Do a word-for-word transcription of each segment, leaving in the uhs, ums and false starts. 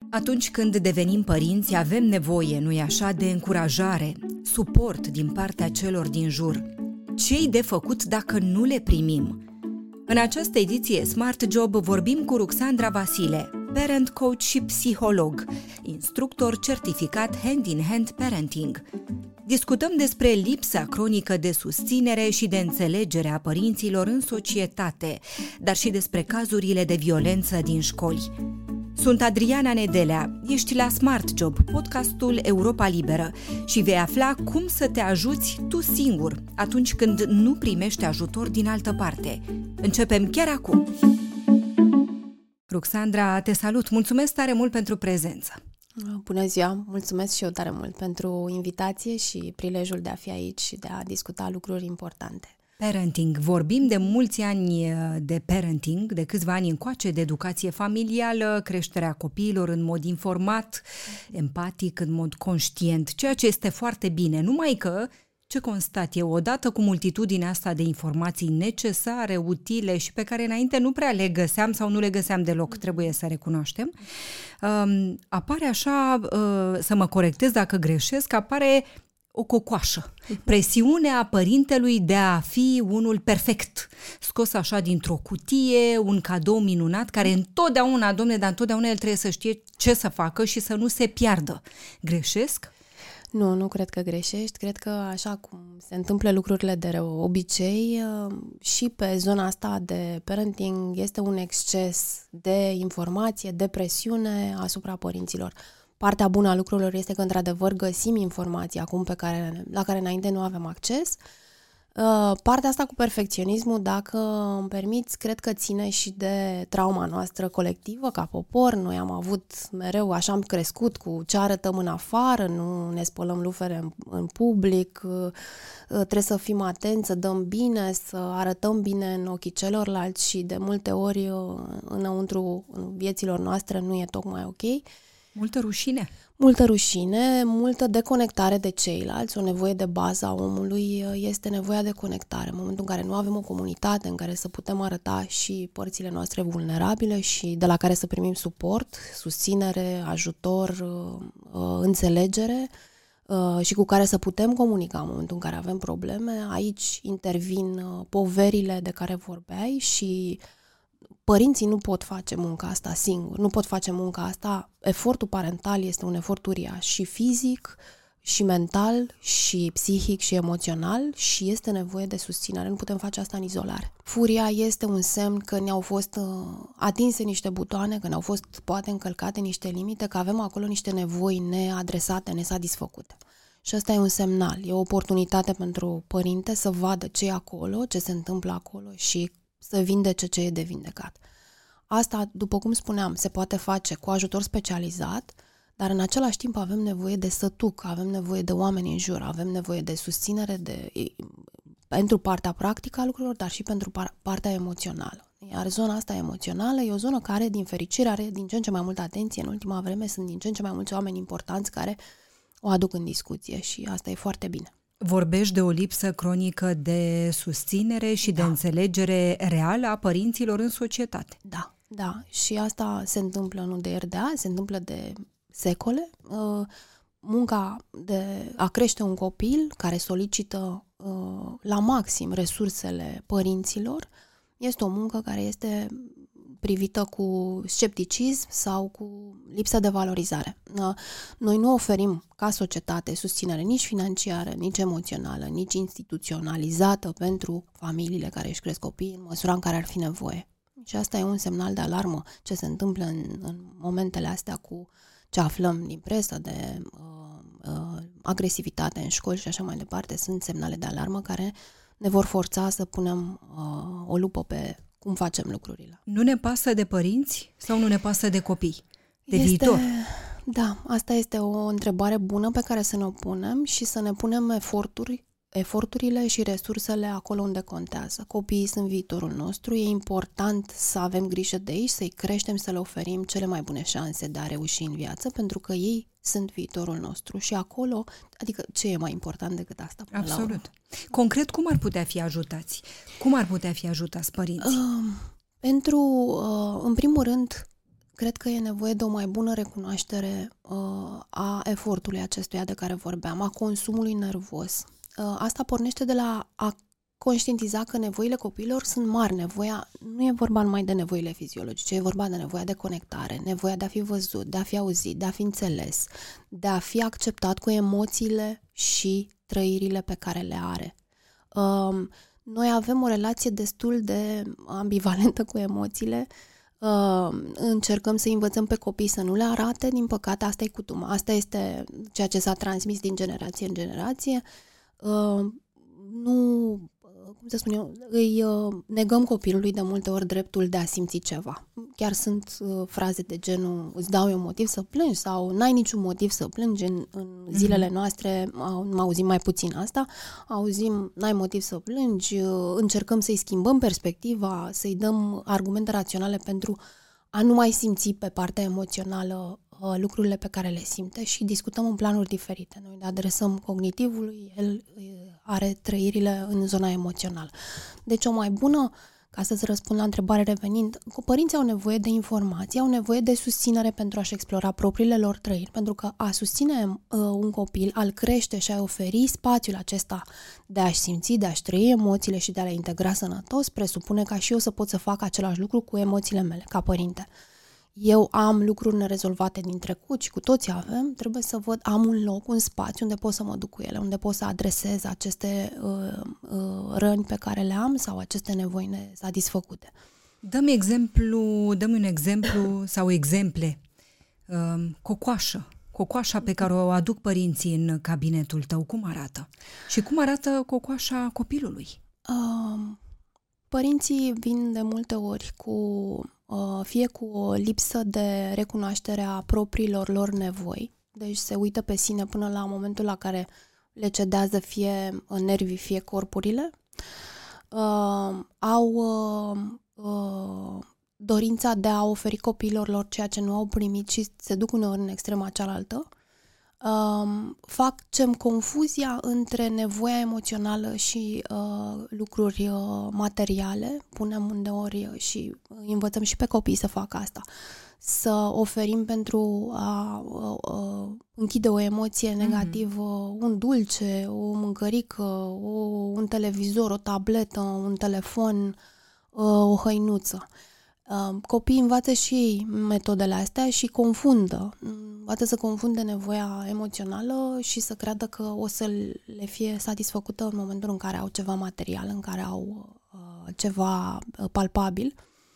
Atunci când devenim părinți, avem nevoie, nu-i așa, de încurajare, suport din partea celor din jur. Ce-i de făcut dacă nu le primim? În această ediție Smart Job vorbim cu Ruxandra Vasile, parent coach și psiholog, instructor certificat Hand-in-Hand Parenting. Discutăm despre lipsa cronică de susținere și de înțelegere a părinților în societate, dar și despre cazurile de violență din școli. Sunt Adriana Nedelea, ești la Smart Job, podcastul Europa Liberă, și vei afla cum să te ajuți tu singur atunci când nu primești ajutor din altă parte. Începem chiar acum! Ruxandra, te salut! Mulțumesc tare mult pentru prezență! Bună ziua! Mulțumesc și eu tare mult pentru invitație și prilejul de a fi aici și de a discuta lucruri importante. Parenting. Vorbim de mulți ani de parenting, de câțiva ani încoace, de educație familială, creșterea copiilor în mod informat, empatic, în mod conștient, ceea ce este foarte bine. Numai că, ce constat eu, odată cu multitudinea asta de informații necesare, utile și pe care înainte nu prea le găseam sau nu le găseam deloc, trebuie să recunoaștem, um, apare așa, uh, să mă corectez dacă greșesc, apare o cocoașă. Presiunea părintelui de a fi unul perfect, scos așa dintr-o cutie, un cadou minunat, care întotdeauna, domne, dar întotdeauna el trebuie să știe ce să facă și să nu se piardă. Greșesc? Nu, nu cred că greșești. Cred că așa cum se întâmplă lucrurile de obicei, și pe zona asta de parenting este un exces de informație, de presiune asupra părinților. Partea bună a lucrurilor este că, într-adevăr, găsim informații acum pe care, la care înainte nu avem acces. Partea asta cu perfecționismul, dacă îmi permiți, cred că ține și de trauma noastră colectivă ca popor. Noi am avut mereu, așa am crescut, cu ce arătăm în afară, nu ne spălăm lufere în, în public, trebuie să fim atenți, să dăm bine, să arătăm bine în ochii celorlalți și de multe ori înăuntru în vieților noastre nu e tocmai ok. Multă rușine. Multă rușine, multă deconectare de ceilalți. O nevoie de bază a omului este nevoia de conectare. În momentul în care nu avem o comunitate în care să putem arăta și părțile noastre vulnerabile și de la care să primim suport, susținere, ajutor, înțelegere și cu care să putem comunica în momentul în care avem probleme, aici intervin poverile de care vorbeai și părinții nu pot face munca asta singuri, nu pot face munca asta. Efortul parental este un efort uriaș și fizic, și mental, și psihic, și emoțional și este nevoie de susținere. Nu putem face asta în izolare. Furia este un semn că ne-au fost uh, atinse niște butoane, că ne-au fost poate încălcate niște limite, că avem acolo niște nevoi neadresate, nesatisfăcute. Și asta e un semnal, e o oportunitate pentru părinte să vadă ce e acolo, ce se întâmplă acolo și să vindece ce e de vindecat. Asta, după cum spuneam, se poate face cu ajutor specializat, dar în același timp avem nevoie de sătuc, avem nevoie de oameni în jur, avem nevoie de susținere de, pentru partea practică a lucrurilor, dar și pentru par, partea emoțională. Iar zona asta emoțională e o zonă care, din fericire, are din ce în ce mai multă atenție. În ultima vreme sunt din ce în ce mai mulți oameni importanți care o aduc în discuție și asta e foarte bine. Vorbești de o lipsă cronică de susținere și da. de înțelegere reală a părinților în societate. Da, da. Și asta se întâmplă nu de ieri de azi, se întâmplă de secole. Munca de a crește un copil care solicită la maxim resursele părinților este o muncă care este privită cu scepticism sau cu lipsă de valorizare. Noi nu oferim ca societate susținere nici financiară, nici emoțională, nici instituționalizată pentru familiile care își cresc copiii în măsura în care ar fi nevoie. Și asta e un semnal de alarmă ce se întâmplă în, în momentele astea cu ce aflăm din presă de uh, uh, agresivitate în școli și așa mai departe. Sunt semnale de alarmă care ne vor forța să punem uh, o lupă pe cum facem lucrurile. Nu ne pasă de părinți sau nu ne pasă de copii? De este, viitor? Da, asta este o întrebare bună pe care să ne o punem și să ne punem eforturi, eforturile și resursele acolo unde contează. Copiii sunt viitorul nostru, e important să avem grijă de ei, să-i creștem, să le oferim cele mai bune șanse de a reuși în viață, pentru că ei sunt viitorul nostru și acolo, adică ce e mai important decât asta? Absolut. Concret, cum ar putea fi ajutați? Cum ar putea fi ajutați părinții? Uh, pentru, uh, în primul rând, cred că e nevoie de o mai bună recunoaștere uh, a efortului acestuia de care vorbeam, a consumului nervos. Uh, asta pornește de la a conștientiza că nevoile copiilor sunt mari. Nevoia, nu e vorba numai de nevoile fiziologice, e vorba de nevoia de conectare, nevoia de a fi văzut, de a fi auzit, de a fi înțeles, de a fi acceptat cu emoțiile și trăirile pe care le are. Uh, noi avem o relație destul de ambivalentă cu emoțiile. Uh, încercăm să învățăm pe copii să nu le arate, din păcate asta e cutuma. Asta este ceea ce s-a transmis din generație în generație. Uh, nu, cum să spun eu, îi uh, negăm copilului de multe ori dreptul de a simți ceva. Chiar sunt uh, fraze de genul îți dau eu motiv să plângi sau n-ai niciun motiv să plângi. În, în zilele noastre uh, auzim mai puțin asta, auzim n-ai motiv să plângi, uh, încercăm să-i schimbăm perspectiva, să-i dăm argumente raționale pentru a nu mai simți pe partea emoțională uh, lucrurile pe care le simte și discutăm în planuri diferite. Noi ne adresăm cognitivului, el uh, are trăirile în zona emoțională. Deci o mai bună, ca să-ți răspund la întrebare revenind, părinții au nevoie de informații, au nevoie de susținere pentru a-și explora propriile lor trăiri, pentru că a susține uh, un copil, a-l crește și a-i oferi spațiul acesta de a-și simți, de a-și trăi emoțiile și de a le integra sănătos, presupune ca și eu să pot să fac același lucru cu emoțiile mele, ca părinte. Eu am lucruri nerezolvate din trecut și cu toții avem, trebuie să văd, am un loc, un spațiu unde pot să mă duc cu ele, unde pot să adresez aceste uh, uh, răni pe care le am sau aceste nevoi nesatisfăcute. Dă-mi exemplu, dă-mi un exemplu sau exemple. Uh, cocoașă. Cocoașa pe care o aduc părinții în cabinetul tău, cum arată? Și cum arată cocoașa copilului? Uh, părinții vin de multe ori cu... fie cu o lipsă de recunoaștere a propriilor lor nevoi, deci se uită pe sine până la momentul la care le cedează fie nervii, fie corpurile, uh, au uh, uh, dorința de a oferi copiilor lor ceea ce nu au primit și se duc uneori în extrema cealaltă, uh, facem confuzia între nevoia emoțională și uh, lucruri uh, materiale, punem uneori și învățăm și pe copii să facă asta, să oferim pentru a uh, uh, închide o emoție negativă, mm-hmm. un dulce, o mâncărică, o, un televizor, o tabletă, un telefon, uh, o hăinuță. Copiii învață și ei metodele astea și confundă. Învață să confunde nevoia emoțională și să creadă că o să le fie satisfăcută în momentul în care au ceva material, în care au uh, ceva palpabil.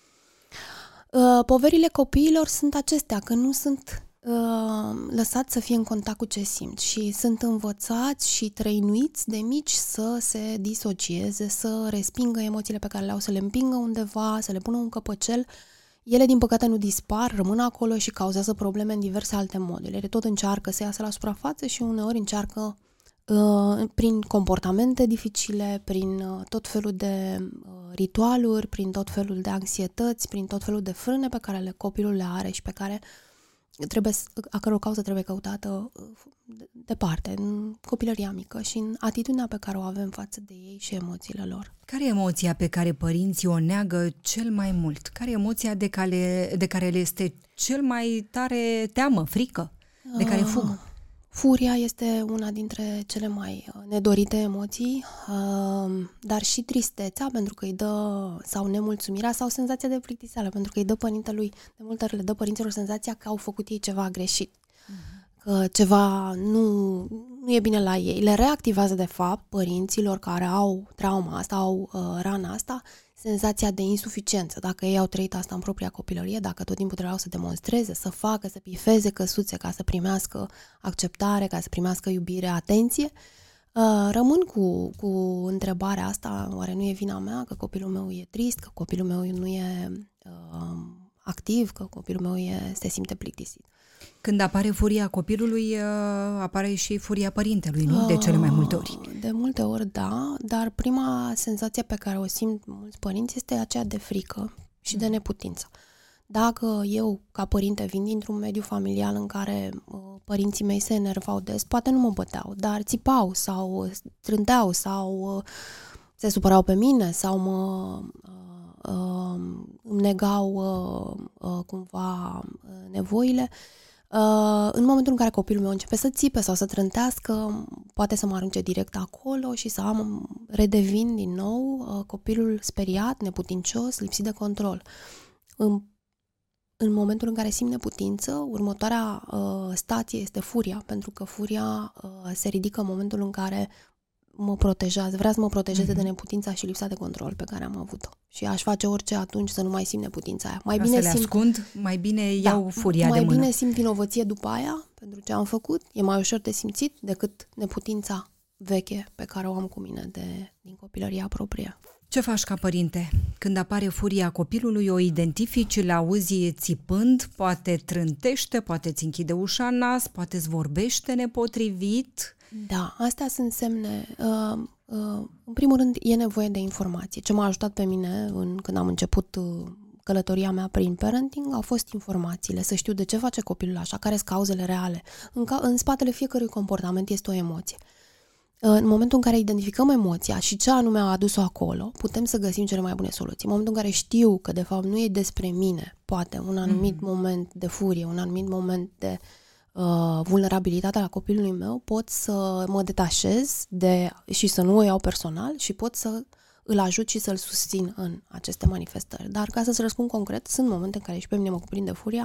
Uh, poverile copiilor sunt acestea, că nu sunt uh, lăsați să fie în contact cu ce simt și sunt învățați și trăinuiți de mici să se disocieze, să respingă emoțiile pe care le au, să le împingă undeva, să le pună un căpăcel. Ele, din păcate, nu dispar, rămân acolo și cauzează probleme în diverse alte moduri. Ele tot încearcă să iasă la suprafață și uneori încearcă uh, prin comportamente dificile, prin uh, tot felul de uh, ritualuri, prin tot felul de anxietăți, prin tot felul de frâne pe care le, copilul le are și pe care trebuie, a căror cauză trebuie căutată departe, în copilăria mică și în atitudinea pe care o avem față de ei și emoțiile lor. Care e emoția pe care părinții o neagă cel mai mult? Care e emoția de care, de care le este cel mai tare teamă, frică, de care fug? Uh, furia este una dintre cele mai nedorite emoții, uh, dar și tristețea, pentru că îi dă, sau nemulțumirea, sau senzația de plictiseală, pentru că îi dă părintelui, de multe ori le dă părinților senzația că au făcut ei ceva greșit. Că ceva nu, nu e bine la ei. Le reactivează, de fapt, părinților care au trauma asta, au uh, rana asta, senzația de insuficiență. Dacă ei au trăit asta în propria copilărie, dacă tot timpul trebuiau să demonstreze, să facă, să pifeze căsuțe ca să primească acceptare, ca să primească iubire, atenție, uh, rămân cu, cu întrebarea asta, oare nu e vina mea că copilul meu e trist, că copilul meu nu e uh, activ, că copilul meu e, se simte plictisit. Când apare furia copilului, apare și furia părintelui, nu? De cele mai multe ori. De multe ori, da, dar prima senzație pe care o simt mulți părinți este aceea de frică și de neputință. Dacă eu, ca părinte, vin dintr-un mediu familial în care părinții mei se enervau des, poate nu mă băteau, dar țipau sau strânteau sau se supărau pe mine sau mă uh, îmi negau uh, uh, cumva nevoile. Uh, în momentul în care copilul meu începe să țipe sau să trântească, poate să mă arunce direct acolo și să am, redevin din nou uh, copilul speriat, neputincios, lipsit de control. În, în momentul în care simt neputință, următoarea uh, stație este furia, pentru că furia uh, se ridică în momentul în care mă protejează, vrea să mă protejeze mm-hmm. de neputința și lipsa de control pe care am avut-o. Și aș face orice atunci să nu mai simt neputința aia. Mai Ca bine să le simt, ascund, mai bine iau da, furia mai de mână. bine simt vinovăție după aia pentru ce am făcut. E mai ușor de simțit decât neputința veche pe care o am cu mine de, din copilăria proprie. Ce faci ca părinte? Când apare furia copilului, o identifici, îl auzi țipând, poate trântește, poate îți închide ușa în nas, poate îți vorbește nepotrivit. Da, astea sunt semne. Uh, uh, în primul rând, e nevoie de informație. Ce m-a ajutat pe mine în, când am început uh, călătoria mea prin parenting au fost informațiile, să știu de ce face copilul așa, care sunt cauzele reale. În, ca, în spatele fiecărui comportament este o emoție. În momentul în care identificăm emoția și ce anume a adus-o acolo, putem să găsim cele mai bune soluții. În momentul în care știu că de fapt nu e despre mine, poate un anumit mm-hmm. moment de furie, un anumit moment de uh, vulnerabilitate la copilului meu, pot să mă detașez de, și să nu o iau personal și pot să îl ajut și să-l susțin în aceste manifestări. Dar ca să-ți răspund concret, sunt momente în care și pe mine mă cuprinde furia.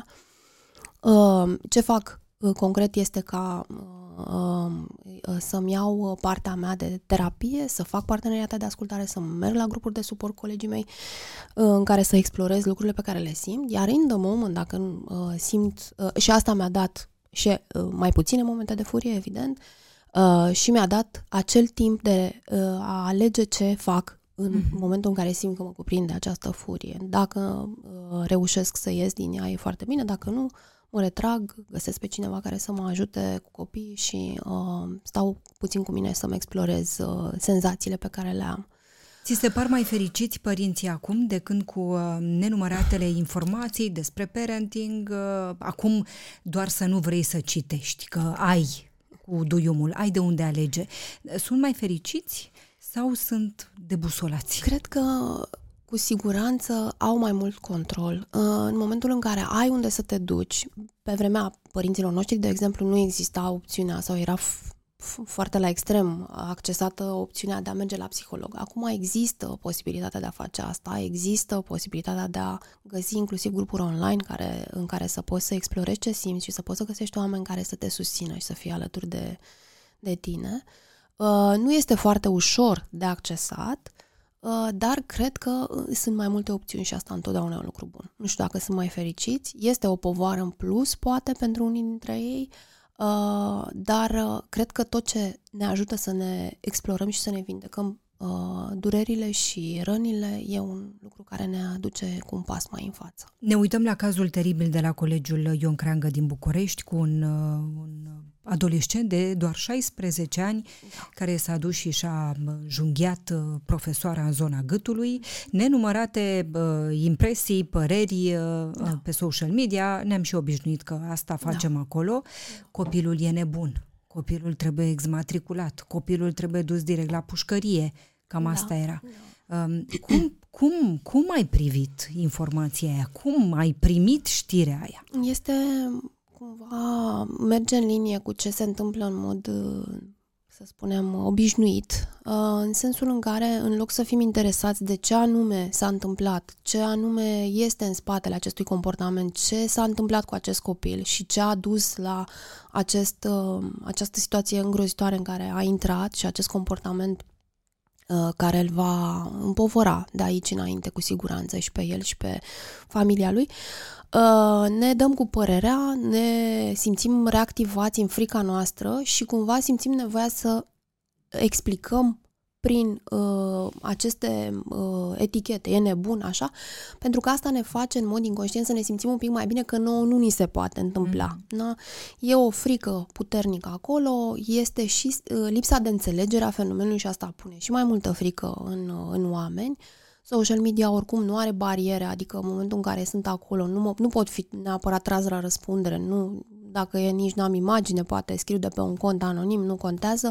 Uh, ce fac uh, concret este ca uh, să-mi iau partea mea de terapie, să fac parteneriate de ascultare, să merg la grupuri de suport cu colegii mei în care să explorez lucrurile pe care le simt, iar în the moment, dacă uh, simt, uh, și asta mi-a dat și uh, mai puține momente de furie, evident, uh, și mi-a dat acel timp de uh, a alege ce fac în mm-hmm. momentul în care simt că mă cuprinde această furie. Dacă uh, reușesc să ies din ea, e foarte bine, dacă nu, mă retrag, găsesc pe cineva care să mă ajute cu copiii și uh, stau puțin cu mine să-mi explorez uh, senzațiile pe care le am. Ți se par mai fericiți părinții acum de când cu uh, nenumăratele informații despre parenting, uh, acum doar să nu vrei să citești, că ai cu duiumul, ai de unde alege. Sunt mai fericiți sau sunt debusolați? Cred că cu siguranță au mai mult control. În momentul în care ai unde să te duci, pe vremea părinților noștri, de exemplu, nu exista opțiunea sau era f- f- foarte la extrem accesată opțiunea de a merge la psiholog. Acum există posibilitatea de a face asta, există posibilitatea de a găsi inclusiv grupuri online care, în care să poți să explorezi ce simți și să poți să găsești oameni care să te susțină și să fie alături de, de tine. Nu este foarte ușor de accesat, dar cred că sunt mai multe opțiuni și asta întotdeauna e un lucru bun. Nu știu dacă sunt mai fericiți, este o povară în plus, poate, pentru unii dintre ei, dar cred că tot ce ne ajută să ne explorăm și să ne vindecăm durerile și rănile e un lucru care ne aduce cu un pas mai în față. Ne uităm la cazul teribil de la Colegiul Ion Creangă din București cu un, un adolescent de doar șaisprezece ani da. care s-a dus și și-a junghiat profesoara în zona gâtului. Nenumărate uh, impresii, păreri uh, da. pe social media, ne-am și obișnuit că asta facem da. acolo. Copilul e nebun. Copilul trebuie exmatriculat, copilul trebuie dus direct la pușcărie, cam da, asta era. Da. Um, cum, cum, cum ai privit informația aia? Cum ai primit știrea aia? Este cumva, merge în linie cu ce se întâmplă în mod, să spunem, obișnuit, în sensul în care, în loc să fim interesați de ce anume s-a întâmplat, ce anume este în spatele acestui comportament, ce s-a întâmplat cu acest copil și ce a dus la acest, această situație îngrozitoare în care a intrat și acest comportament care îl va împovăra de aici înainte cu siguranță și pe el și pe familia lui, ne dăm cu părerea, ne simțim reactivați în frica noastră și cumva simțim nevoia să explicăm prin uh, aceste uh, etichete, e nebun, așa, pentru că asta ne face în mod inconștient să ne simțim un pic mai bine că nouă nu ni se poate întâmpla. Mm. Da? E o frică puternică acolo, este și uh, lipsa de înțelegere a fenomenului și asta pune și mai multă frică în, uh, în oameni. Social media oricum nu are bariere, adică în momentul în care sunt acolo nu, mă, nu pot fi neapărat tras la răspundere, nu, dacă e nici n-am imagine, poate scriu de pe un cont anonim, nu contează.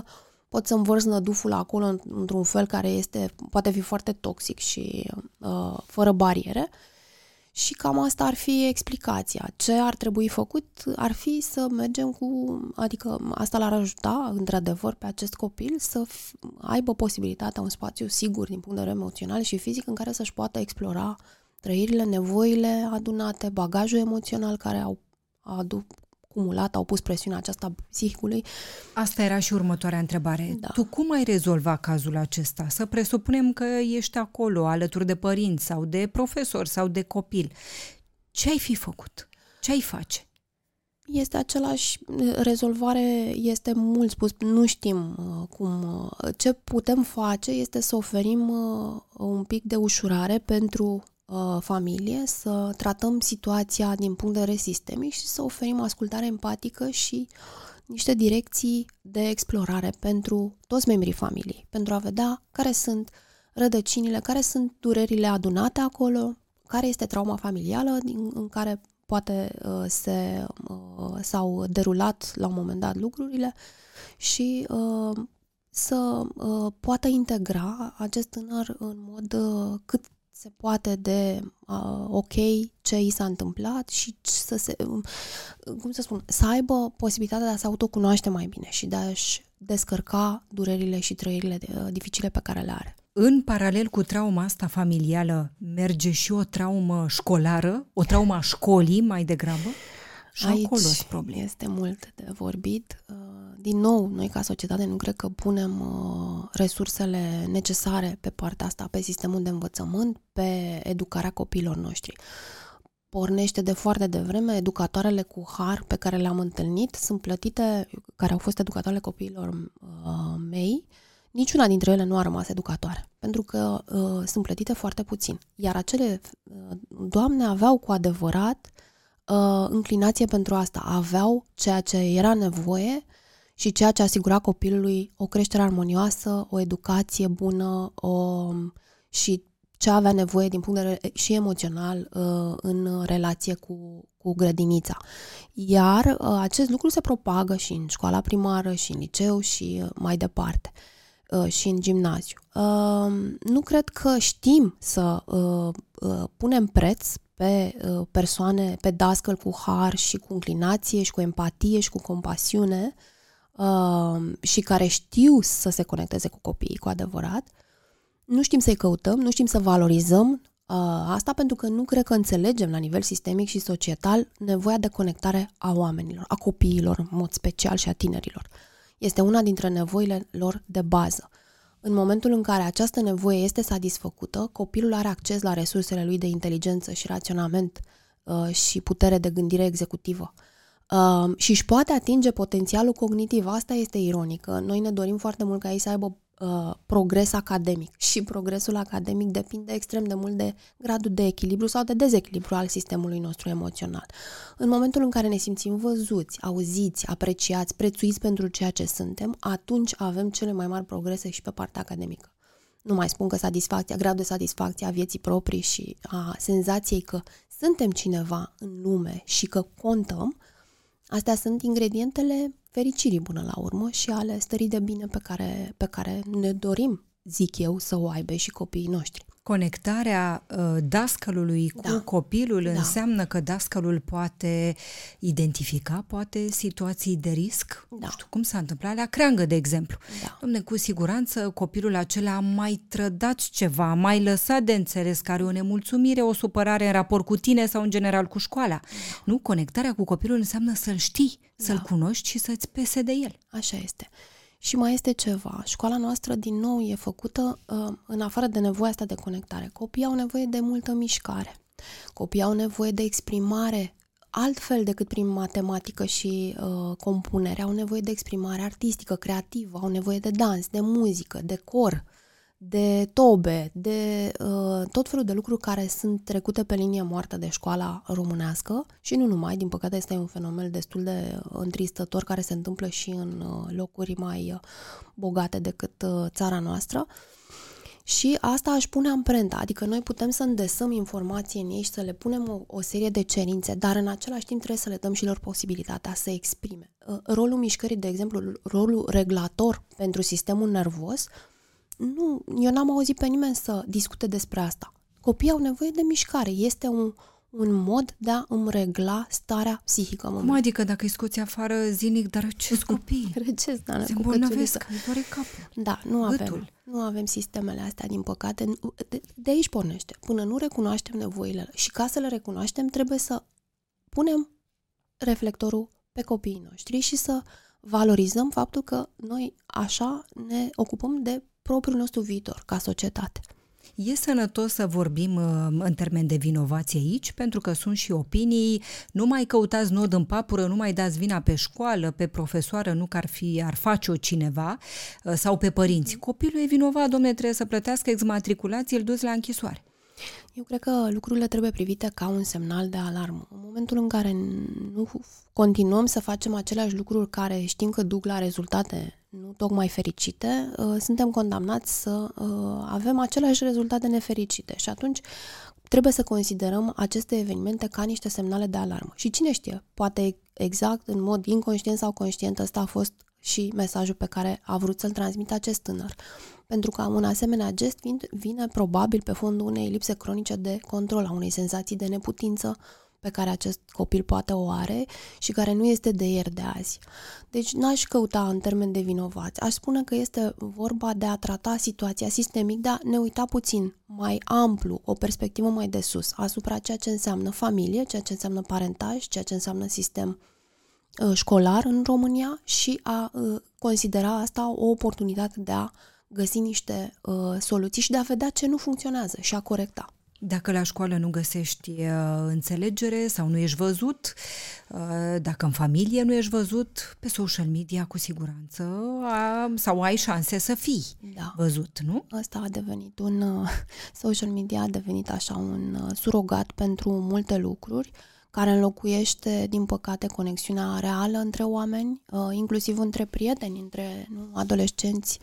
pot să învărs năduful acolo într-un fel care este, poate fi foarte toxic și uh, fără bariere. Și cam asta ar fi explicația. Ce ar trebui făcut ar fi să mergem cu, adică asta l-ar ajuta într-adevăr pe acest copil să aibă posibilitatea, un spațiu sigur din punct de vedere emoțional și fizic în care să-și poată explora trăirile, nevoile adunate, bagajul emoțional care au adu- acumulat, au pus presiunea aceasta psihicului. Asta era și următoarea întrebare. Da. Tu cum ai rezolvat cazul acesta? Să presupunem că ești acolo, alături de părinți sau de profesori sau de copil. Ce ai fi făcut? Ce ai face? Este același, rezolvare este mult spus, nu știm uh, cum. Uh, ce putem face este să oferim uh, un pic de ușurare pentru uh, familie, să tratăm situația din punct de vedere sistemic și să oferim ascultare empatică și niște direcții de explorare pentru toți membrii familiei, pentru a vedea care sunt rădăcinile, care sunt durerile adunate acolo, care este trauma familială din, în care poate uh, se, uh, s-au derulat la un moment dat lucrurile și uh, să uh, poată integra acest tânăr în mod uh, cât se poate de uh, ok ce i s-a întâmplat și să se, uh, cum să spun, să aibă posibilitatea de a se autocunoaște mai bine și de a-și descărca durerile și trăirile uh, dificile pe care le are. În paralel cu trauma asta familială, merge și o traumă școlară, o traumă a școlii mai degrabă? Și aici acolo sunt probleme. Este mult de vorbit. Din nou, noi ca societate nu cred că punem resursele necesare pe partea asta, pe sistemul de învățământ, pe educarea copiilor noștri. Pornește de foarte devreme, educatoarele cu har pe care le-am întâlnit sunt plătite, care au fost educatoarele copiilor uh, mei. Niciuna dintre ele nu a rămas educatoare, pentru că uh, sunt plătite foarte puțin. Iar acele uh, doamne aveau cu adevărat uh, înclinație pentru asta. Aveau ceea ce era nevoie și ceea ce asigura copilului o creștere armonioasă, o educație bună o, și ce avea nevoie din punct de vedere și emoțional uh, în relație cu, cu grădinița. Iar uh, acest lucru se propagă și în școala primară, și în liceu, și uh, mai departe. Și în gimnaziu. Nu cred că știm să punem preț pe persoane, pe dascăl cu har și cu înclinație și cu empatie și cu compasiune și care știu să se conecteze cu copiii cu adevărat. Nu știm să-i căutăm, nu știm să valorizăm asta pentru că nu cred că înțelegem la nivel sistemic și societal nevoia de conectare a oamenilor, a copiilor în mod special și a tinerilor. Este una dintre nevoile lor de bază. În momentul în care această nevoie este satisfăcută, copilul are acces la resursele lui de inteligență și raționament uh, și putere de gândire executivă. Uh, și își poate atinge potențialul cognitiv. Asta este ironică. Noi ne dorim foarte mult ca ei să aibă uh, progres academic și progresul academic depinde extrem de mult de gradul de echilibru sau de dezechilibru al sistemului nostru emoțional. În momentul în care ne simțim văzuți, auziți, apreciați, prețuiți pentru ceea ce suntem, atunci avem cele mai mari progrese și pe partea academică. Nu mai spun că satisfacția, gradul de satisfacție a vieții proprii și a senzației că suntem cineva în lume și că contăm, astea sunt ingredientele fericirii până la urmă și ale stării de bine pe care, pe care ne dorim, zic eu, să o aibă și copiii noștri. Conectarea uh, dascălului cu da. copilul da. înseamnă că dascălul poate identifica, poate situații de risc. Da. Nu știu cum s-a întâmplat la creangă, de exemplu. Da. Dom'le, cu siguranță copilul acela a mai trădat ceva, a mai lăsat de înțeles că are o nemulțumire, o supărare în raport cu tine sau în general cu școala. Da. Nu, conectarea cu copilul înseamnă să-l știi, da. să-l cunoști și să-ți pese de el. Așa este. Și mai este ceva. Școala noastră, din nou, e făcută uh, în afară de nevoia asta de conectare. Copiii au nevoie de multă mișcare. Copiii au nevoie de exprimare altfel decât prin matematică și uh, compunere. Au nevoie de exprimare artistică, creativă, au nevoie de dans, de muzică, de cor, de tobe, de uh, tot felul de lucruri care sunt trecute pe linie moartă de școala românească și nu numai, din păcate este un fenomen destul de întristător care se întâmplă și în uh, locuri mai uh, bogate decât uh, țara noastră. Și asta își pune amprenta, adică noi putem să îndesăm informații în ei și să le punem o, o serie de cerințe, dar în același timp trebuie să le dăm și lor posibilitatea să exprime. Rolul mișcării, de exemplu, rolul regulator pentru sistemul nervos, nu, eu n-am auzit pe nimeni să discute despre asta. Copiii au nevoie de mișcare, este un, un mod de a îmi regla starea psihică. Cum adică dacă îi scoți afară zilnic, dar ce copii? Răcesc, da, se îmbolnăvesc, îi doare capul. Da, nu avem, nu avem sistemele astea, din păcate. De, de aici pornește. Până nu recunoaștem nevoile și ca să le recunoaștem, trebuie să punem reflectorul pe copiii noștri și să valorizăm faptul că noi așa ne ocupăm de propriul nostru viitor ca societate. E sănătos să vorbim în termen de vinovație aici, pentru că sunt și opinii, nu mai căutați nod în papură, nu mai dați vina pe școală, pe profesoară, nu că ar fi, ar face-o cineva, sau pe părinți. Copilul e vinovat, domne, trebuie să plătească exmatriculație, îl duci la închisoare. Eu cred că lucrurile trebuie privite ca un semnal de alarmă. În momentul în care nu continuăm să facem aceleași lucruri care știm că duc la rezultate nu tocmai fericite, suntem condamnați să avem aceleași rezultate nefericite și atunci trebuie să considerăm aceste evenimente ca niște semnale de alarmă. Și cine știe, poate exact în mod inconștient sau conștient ăsta a fost și mesajul pe care a vrut să-l transmită acest tânăr. Pentru că un asemenea gest vine probabil pe fondul unei lipse cronice de control, a unei senzații de neputință pe care acest copil poate o are și care nu este de ieri de azi. Deci n-aș căuta în termen de vinovați. Aș spune că este vorba de a trata situația sistemic, de a ne uita puțin mai amplu, o perspectivă mai de sus, asupra ceea ce înseamnă familie, ceea ce înseamnă parentaj, ceea ce înseamnă sistem școlar în România și a uh, considera asta o oportunitate de a găsi niște uh, soluții și de a vedea ce nu funcționează și a corecta. Dacă la școală nu găsești uh, înțelegere sau nu ești văzut, uh, dacă în familie nu ești văzut, pe social media cu siguranță uh, sau ai șanse să fii da. văzut, nu? Asta a devenit un... Uh, social media a devenit așa un uh, surogat pentru multe lucruri, care înlocuiește, din păcate, conexiunea reală între oameni, inclusiv între prieteni, între nu, adolescenți.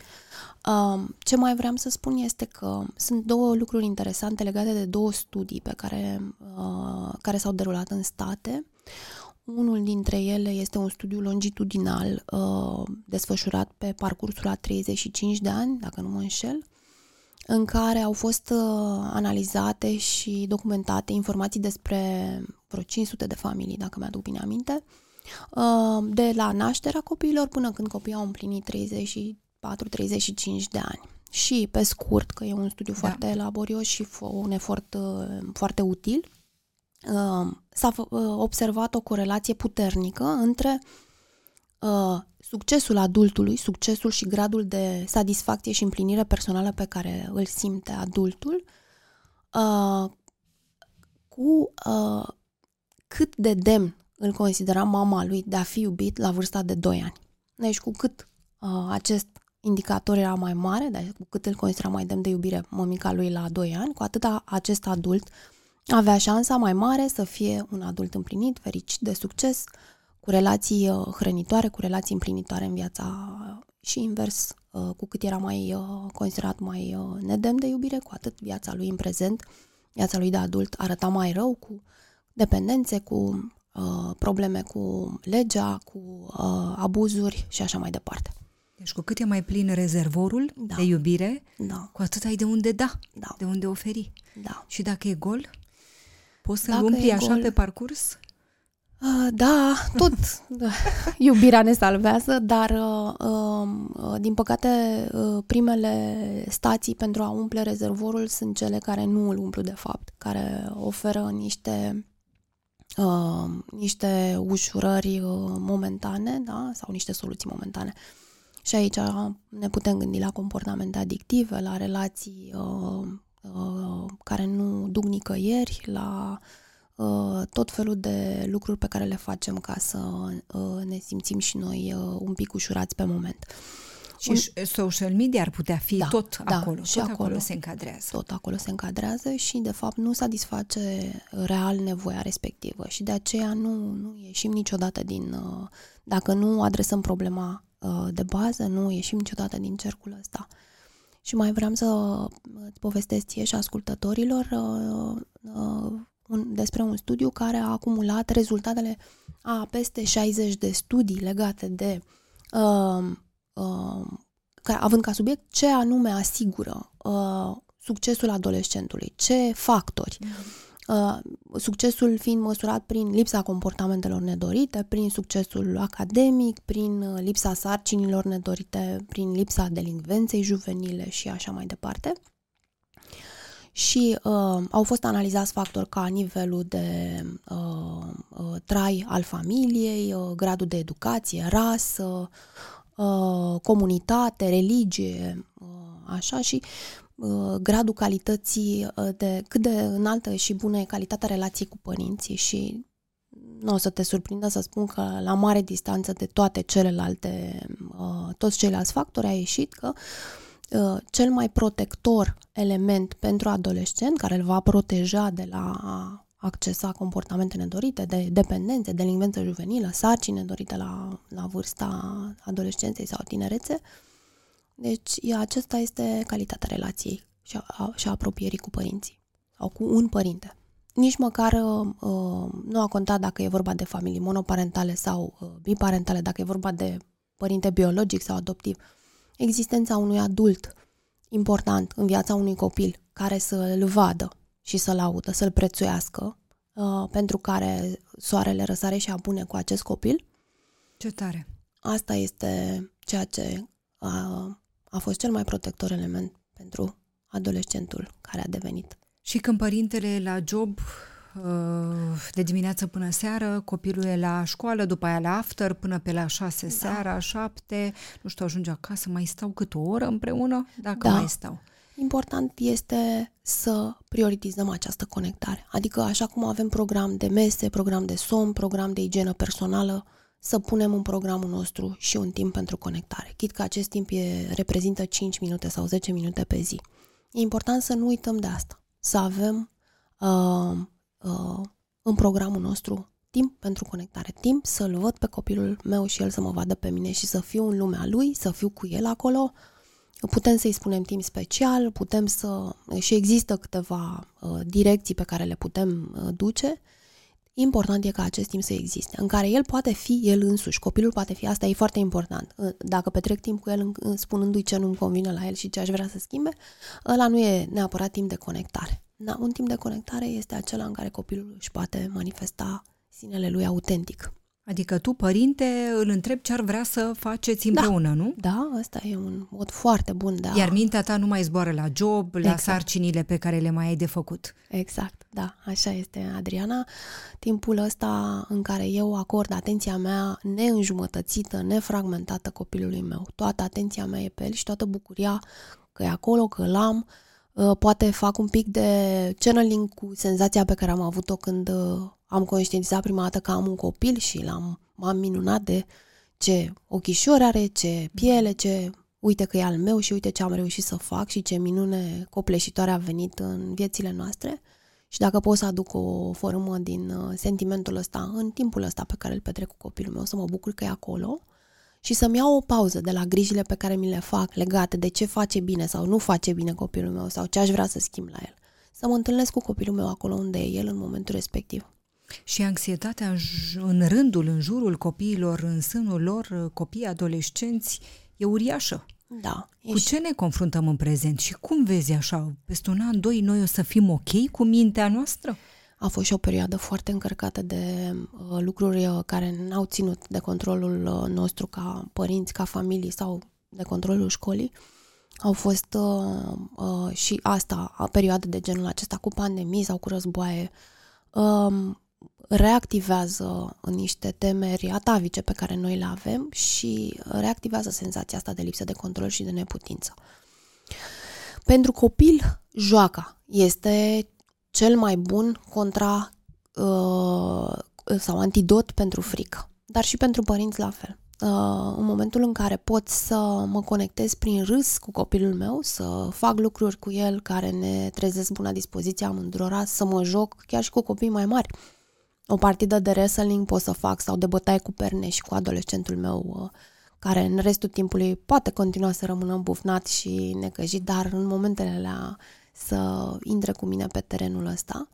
Ce mai vreau să spun este că sunt două lucruri interesante legate de două studii pe care, care s-au derulat în state. Unul dintre ele este un studiu longitudinal desfășurat pe parcursul a treizeci și cinci de ani, dacă nu mă înșel, în care au fost uh, analizate și documentate informații despre vreo cinci sute de familii, dacă mi-aduc bine aminte, uh, de la nașterea copiilor până când copiii au împlinit treizeci și patru treizeci și cinci de ani. Și, pe scurt, că e un studiu da. foarte laborios și un efort uh, foarte util, uh, s-a uh, observat o corelație puternică între uh, succesul adultului, succesul și gradul de satisfacție și împlinire personală pe care îl simte adultul, uh, cu uh, cât de demn îl considera mama lui de a fi iubit la vârsta de doi ani. Deci cu cât uh, acest indicator era mai mare, deci cu cât îl considera mai demn de iubire mămica lui la doi ani, cu atât acest adult avea șansa mai mare să fie un adult împlinit, fericit, de succes, cu relații hrănitoare, cu relații împlinitoare în viața și invers, cu cât era mai considerat mai nedemn de iubire, cu atât viața lui în prezent, viața lui de adult arăta mai rău, cu dependențe, cu uh, probleme cu legea, cu uh, abuzuri și așa mai departe. Deci cu cât e mai plin rezervorul da. de iubire, da. cu atât ai de unde da, da. de unde oferi. Da. Și dacă e gol, poți să-l umpli așa gol, pe parcurs? Uh, da, tot iubirea ne salvează, dar uh, uh, din păcate uh, primele stații pentru a umple rezervorul sunt cele care nu îl umplu de fapt, care oferă niște uh, niște ușurări uh, momentane, da? Sau niște soluții momentane. Și aici ne putem gândi la comportamente adictive, la relații uh, uh, care nu duc nicăieri, la uh, tot felul de lucruri pe care le facem ca să uh, ne simțim și noi uh, un pic ușurați pe moment. Și un... social media ar putea fi da, tot da, acolo, și tot acolo, acolo se încadrează. Tot acolo se încadrează și de fapt nu satisface real nevoia respectivă și de aceea nu, nu ieșim niciodată din, uh, dacă nu adresăm problema de bază, nu ieșim niciodată din cercul ăsta. Și mai vreau să îți povestesc ție și ascultătorilor uh, uh, un, despre un studiu care a acumulat rezultatele a peste șaizeci de studii legate de, uh, uh, care, având ca subiect ce anume asigură uh, succesul adolescentului, ce factori. Uh, succesul fiind măsurat prin lipsa comportamentelor nedorite, prin succesul academic, prin lipsa sarcinilor nedorite, prin lipsa delinvenței juvenile și așa mai departe. Și uh, au fost analizați factori ca nivelul de uh, uh, trai al familiei, uh, gradul de educație, rasă, uh, comunitate, religie, uh, așa și gradul calității, de cât de înaltă și bună e calitatea relației cu părinții și nu o să te surprindă să spun că la mare distanță de toate celelalte, toți ceilalți factori a ieșit că cel mai protector element pentru adolescent, care îl va proteja de la a accesa comportamente nedorite, de dependențe, delinvență juvenilă, sarcini nedorite la, la vârsta adolescenței sau tinerețe. Deci acesta este calitatea relației și a, și a apropierii cu părinții sau cu un părinte. Nici măcar uh, nu a contat dacă e vorba de familii monoparentale sau uh, biparentale, dacă e vorba de părinte biologic sau adoptiv. Existența unui adult important în viața unui copil care să-l vadă și să-l audă, să-l prețuiască, uh, pentru care soarele răsare și abune cu acest copil. Ce tare! Asta este ceea ce a, a fost cel mai protector element pentru adolescentul care a devenit. Și când părintele e la job de dimineață până seară, copilul e la școală, după aia la after, până pe la șase da. seara, șapte, nu știu, ajunge acasă, mai stau cât o oră împreună, dacă da. mai stau. Important este să prioritizăm această conectare. Adică așa cum avem program de mese, program de somn, program de igienă personală, să punem în programul nostru și un timp pentru conectare. Chit că acest timp e, reprezintă cinci minute sau zece minute pe zi. E important să nu uităm de asta. Să avem uh, uh, în programul nostru timp pentru conectare. Timp să-l văd pe copilul meu și el să mă vadă pe mine și să fiu în lumea lui, să fiu cu el acolo. Putem să-i spunem timp special, putem să... și există câteva uh, direcții pe care le putem uh, duce. Important e ca acest timp să existe, în care el poate fi el însuși, copilul poate fi, asta e foarte important. Dacă petrec timp cu el spunându-i ce nu-mi convine la el și ce aș vrea să schimbe, ăla nu e neapărat timp de conectare. Da, un timp de conectare este acela în care copilul își poate manifesta sinele lui autentic. Adică tu, părinte, îl întrebi ce ar vrea să faceți împreună, da, nu? Da, ăsta e un mod foarte bun de a... Iar mintea ta nu mai zboară la job, la exact. sarcinile pe care le mai ai de făcut. Exact, da, așa este, Adriana. Timpul ăsta în care eu acord atenția mea neînjumătățită, nefragmentată copilului meu. Toată atenția mea e pe el și toată bucuria că e acolo, că l-am. Poate fac un pic de channeling cu senzația pe care am avut-o când am conștientizat prima dată că am un copil și l-am, m-am minunat de ce ochișori are, ce piele, ce... Uite că e al meu și uite ce am reușit să fac și ce minune copleșitoare a venit în viețile noastre. Și dacă pot să aduc o formă din sentimentul ăsta în timpul ăsta pe care îl petrec cu copilul meu, să mă bucur că e acolo și să-mi iau o pauză de la grijile pe care mi le fac legate de ce face bine sau nu face bine copilul meu sau ce aș vrea să schimb la el. Să mă întâlnesc cu copilul meu acolo unde e el în momentul respectiv. Și anxietatea în, în rândul, în jurul copiilor, în sânul lor, copii adolescenți, e uriașă. Da. Cu ești... ce ne confruntăm în prezent și cum vezi așa, peste un an, doi, noi o să fim ok cu mintea noastră? A fost și o perioadă foarte încărcată de uh, lucruri uh, care n-au ținut de controlul uh, nostru ca părinți, ca familii sau de controlul școlii. Au fost uh, uh, și asta, perioadă de genul acesta cu pandemii sau cu războaie, uh, reactivează niște temeri atavice pe care noi le avem și reactivează senzația asta de lipsă de control și de neputință. Pentru copil, joaca este cel mai bun contra uh, sau antidot pentru frică, dar și pentru părinți la fel. Uh, în momentul în care pot să mă conectez prin râs cu copilul meu, să fac lucruri cu el care ne trezesc bună dispoziție amândurora, să mă joc chiar și cu copii mai mari. O partidă de wrestling pot să fac sau de bătaie cu perne și cu adolescentul meu care în restul timpului poate continua să rămână îmbufnat și necăjit, dar în momentele alea să intre cu mine pe terenul ăsta.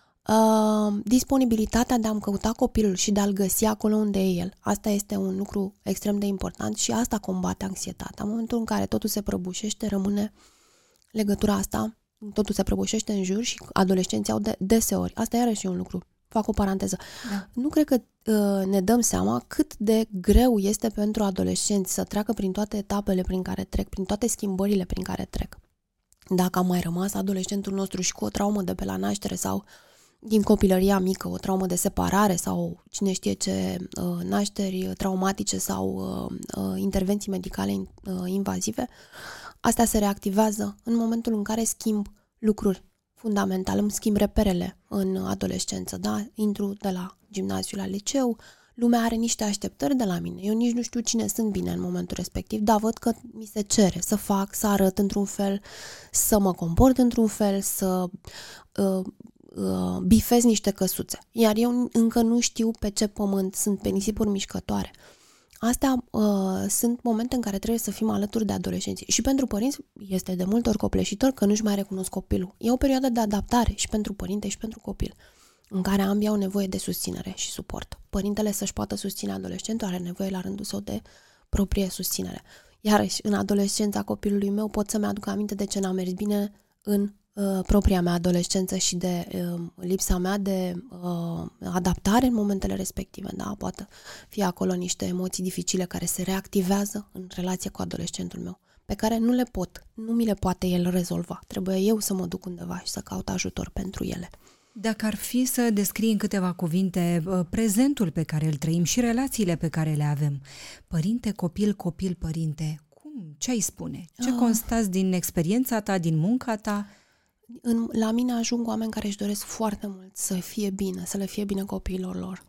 Uh, disponibilitatea de a-mi căuta copilul și de a-l găsi acolo unde e el. Asta este un lucru extrem de important și asta combate anxietatea. În momentul în care totul se prăbușește, rămâne legătura asta, totul se prăbușește în jur și adolescenții au de, deseori. Asta iarăși e un lucru. Fac o paranteză. Da. Nu cred că uh, ne dăm seama cât de greu este pentru adolescenți să treacă prin toate etapele prin care trec, prin toate schimbările prin care trec. Dacă a mai rămas adolescentul nostru și cu o traumă de pe la naștere sau din copilăria mică, o traumă de separare sau cine știe ce uh, nașteri traumatice sau uh, uh, intervenții medicale uh, invazive, astea se reactivează în momentul în care schimb lucruri fundamentale, îmi schimb reperele în adolescență, da? Intru de la gimnaziu la liceu, lumea are niște așteptări de la mine, eu nici nu știu cine sunt bine în momentul respectiv, dar văd că mi se cere să fac, să arăt într-un fel, să mă comport într-un fel, să uh, uh, bifez niște căsuțe, iar eu încă nu știu pe ce pământ, sunt pe nisipuri mișcătoare. Astea uh, sunt momente în care trebuie să fim alături de adolescenți. Și pentru părinți este de multe ori copleșitor că nu-și mai recunosc copilul. E o perioadă de adaptare și pentru părinte și pentru copil, în care ambii au nevoie de susținere și suport. Părintele să-și poată susține adolescentul are nevoie la rândul său de proprie susținere. Iarăși, în adolescența copilului meu pot să-mi aduc aminte de ce n-a mers bine în uh, propria mea adolescență și de uh, lipsa mea de uh, adaptare în momentele respective. Da? Poate fi acolo niște emoții dificile care se reactivează în relație cu adolescentul meu, pe care nu le pot, nu mi le poate el rezolva. Trebuie eu să mă duc undeva și să caut ajutor pentru ele. Dacă ar fi să descrii în câteva cuvinte prezentul pe care îl trăim și relațiile pe care le avem, părinte, copil, copil, părinte, cum, ce ai spune? Ce constați din experiența ta, din munca ta? În, la mine ajung oameni care își doresc foarte mult să fie bine, să le fie bine copiilor lor.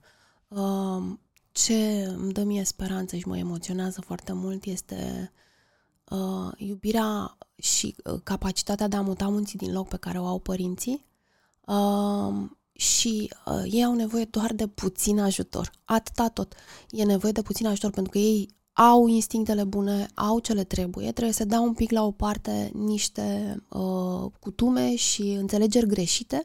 Uh, ce îmi dă mie speranță și mă emoționează foarte mult este uh, iubirea și uh, capacitatea de a muta munții din loc pe care o au părinții. Uh, și uh, ei au nevoie doar de puțin ajutor. Atâta tot. E nevoie de puțin ajutor pentru că ei au instinctele bune, au ce le trebuie. Trebuie să dea un pic la o parte niște uh, cutume și înțelegeri greșite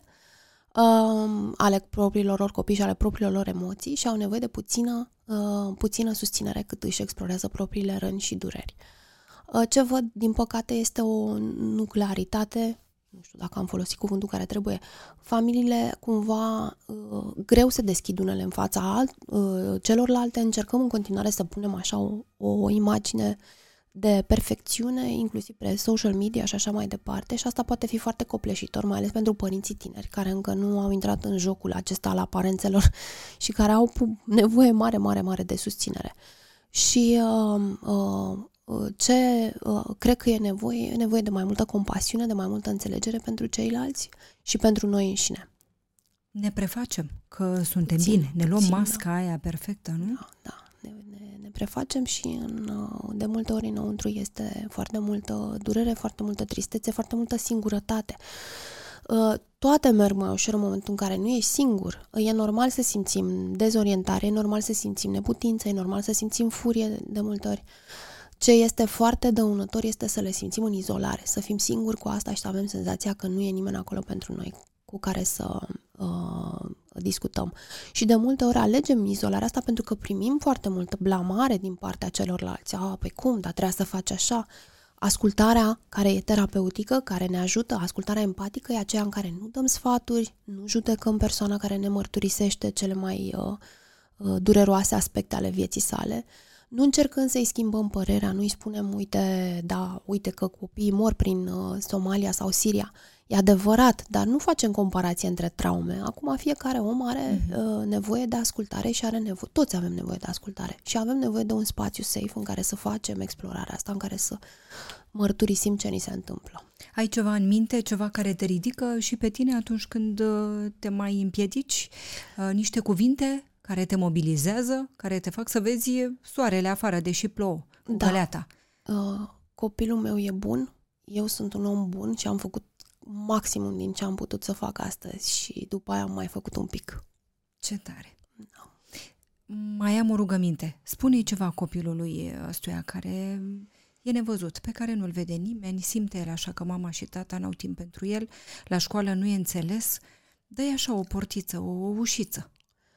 uh, ale propriilor lor copii și ale propriilor lor emoții și au nevoie de puțină, uh, puțină susținere cât își explorează propriile răni și dureri. Uh, ce văd, din păcate, este o nuclearitate, nu știu dacă am folosit cuvântul care trebuie, familiile cumva uh, greu se deschid unele în fața alt, uh, celorlalte, încercăm în continuare să punem așa o, o imagine de perfecțiune, inclusiv pe social media și așa mai departe și asta poate fi foarte copleșitor, mai ales pentru părinții tineri care încă nu au intrat în jocul acesta al aparențelor și care au nevoie mare, mare, mare de susținere. Și uh, uh, ce uh, cred că e nevoie, e nevoie de mai multă compasiune, de mai multă înțelegere pentru ceilalți și pentru noi înșine. Ne prefacem că suntem puțin, bine, ne luăm puțin, masca da. aia perfectă, nu? Da, da. Ne, ne, ne prefacem și în, de multe ori înăuntru este foarte multă durere, foarte multă tristețe, foarte multă singurătate. Toate merg mai ușor în momentul în care nu ești singur. E normal să simțim dezorientare, e normal să simțim neputință, e normal să simțim furie de multe ori. Ce este foarte dăunător este să le simțim în izolare, să fim singuri cu asta și să avem senzația că nu e nimeni acolo pentru noi cu care să uh, discutăm. Și de multe ori alegem izolarea asta pentru că primim foarte multă blamare din partea celorlalți. A, păi cum, dar trebuie să faci așa. Ascultarea care e terapeutică, care ne ajută, ascultarea empatică e aceea în care nu dăm sfaturi, nu judecăm persoana care ne mărturisește cele mai uh, uh, dureroase aspecte ale vieții sale. Nu încercând să-i schimbăm părerea, nu îi spunem, uite, da, uite că copiii mor prin uh, Somalia sau Siria. E adevărat, dar nu facem comparație între traume. Acum fiecare om are mm-hmm. uh, nevoie de ascultare și are nevoie, toți avem nevoie de ascultare și avem nevoie de un spațiu safe în care să facem explorarea asta, în care să mărturisim ce ni se întâmplă. Ai ceva în minte, ceva care te ridică și pe tine atunci când uh, te mai împiedici? Uh, niște cuvinte care te mobilizează, care te fac să vezi soarele afară, deși plouă, cu da. găleata. Uh, copilul meu e bun, eu sunt un om bun și am făcut maximum din ce am putut să fac astăzi și după aia am mai făcut un pic. Ce tare! Da. mai am o rugăminte. Spune-i ceva copilului ăstuia care e nevăzut, pe care nu-l vede nimeni, simte el așa că mama și tata n-au timp pentru el, la școală nu e înțeles, dă-i așa o portiță, o, o ușiță.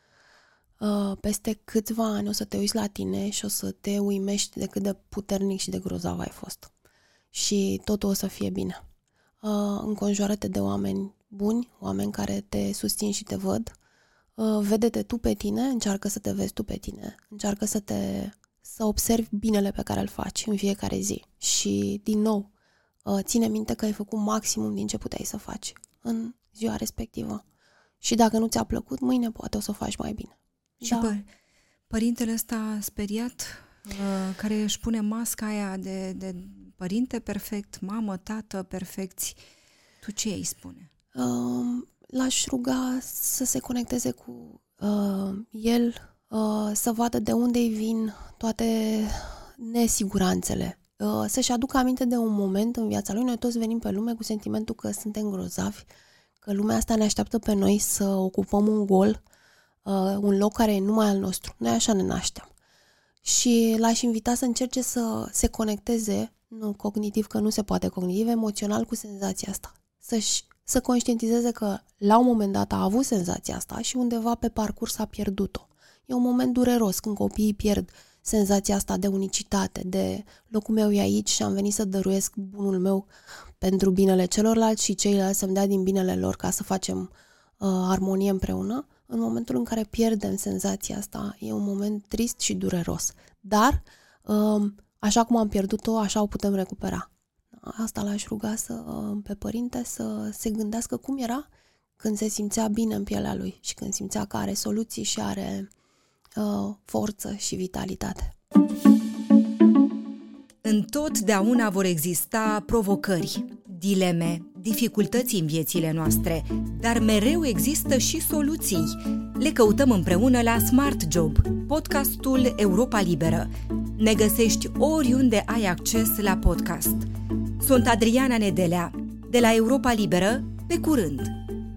Uh, peste câțiva ani o să te uiți la tine și o să te uimești de cât de puternic și de grozav ai fost. Și totul o să fie bine. Uh, înconjoară-te de oameni buni, oameni care te susțin și te văd. Uh, vede-te tu pe tine, încearcă să te vezi tu pe tine, încearcă să te să observi binele pe care îl faci în fiecare zi. Și, din nou, uh, ține minte că ai făcut maximum din ce puteai să faci în ziua respectivă. Și dacă nu ți-a plăcut, mâine poate o să o faci mai bine. Și da. pă- părintele ăsta speriat, uh, care își pune masca aia de, de părinte perfect, mamă, tată perfecți, tu ce îi spune? Uh, l-aș ruga să se conecteze cu uh, el, uh, să vadă de unde îi vin toate nesiguranțele. Uh, să-și aducă aminte de un moment în viața lui. Noi toți venim pe lume cu sentimentul că suntem grozavi, că lumea asta ne așteaptă pe noi să ocupăm un gol, uh, un loc care e numai al nostru. Noi așa ne naștem. Și l-aș invita să încerce să se conecteze, nu cognitiv, că nu se poate cognitiv, emoțional cu senzația asta. Să-și, să conștientizeze că la un moment dat a avut senzația asta și undeva pe parcurs a pierdut-o. E un moment dureros când copiii pierd senzația asta de unicitate, de locul meu e aici și am venit să dăruiesc bunul meu pentru binele celorlalți și ceilalți să-mi dea din binele lor ca să facem uh, armonie împreună. În momentul în care pierdem senzația asta, e un moment trist și dureros. Dar, uh, așa cum am pierdut-o, așa o putem recupera. Asta l-aș ruga să, uh, pe părinte să se gândească cum era când se simțea bine în pielea lui și când simțea că are soluții și are uh, forță și vitalitate. Întotdeauna vor exista provocări, dileme, dificultăți în viețile noastre, dar mereu există și soluții. Le căutăm împreună la Smart Job, podcastul Europa Liberă. Ne găsești oriunde ai acces la podcast. Sunt Adriana Nedelea, de la Europa Liberă, pe curând!